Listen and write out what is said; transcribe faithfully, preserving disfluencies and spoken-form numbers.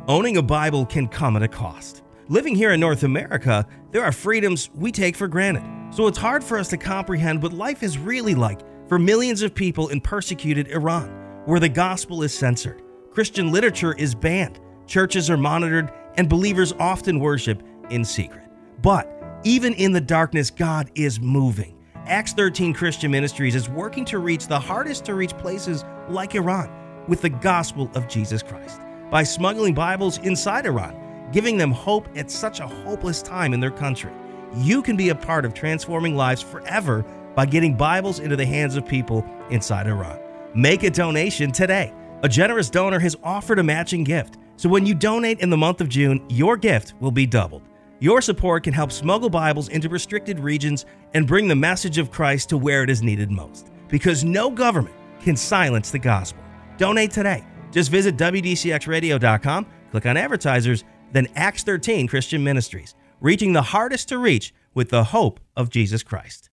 Owning a Bible can come at a cost. Living here in North America, there are freedoms we take for granted. So it's hard for us to comprehend what life is really like for millions of people in persecuted Iran, where the gospel is censored, Christian literature is banned, churches are monitored, and believers often worship in secret. But even in the darkness, God is moving. Acts thirteen Christian Ministries is working to reach the hardest to reach places like Iran with the gospel of Jesus Christ by smuggling Bibles inside Iran, giving them hope at such a hopeless time in their country. You can be a part of transforming lives forever by getting Bibles into the hands of people inside Iran. Make a donation today. A generous donor has offered a matching gift, so when you donate in the month of June, your gift will be doubled. Your support can help smuggle Bibles into restricted regions and bring the message of Christ to where it is needed most, because no government can silence the gospel. Donate today. Just visit W D C X radio dot com, click on Advertisers, then Acts thirteen Christian Ministries, reaching the hardest to reach with the hope of Jesus Christ.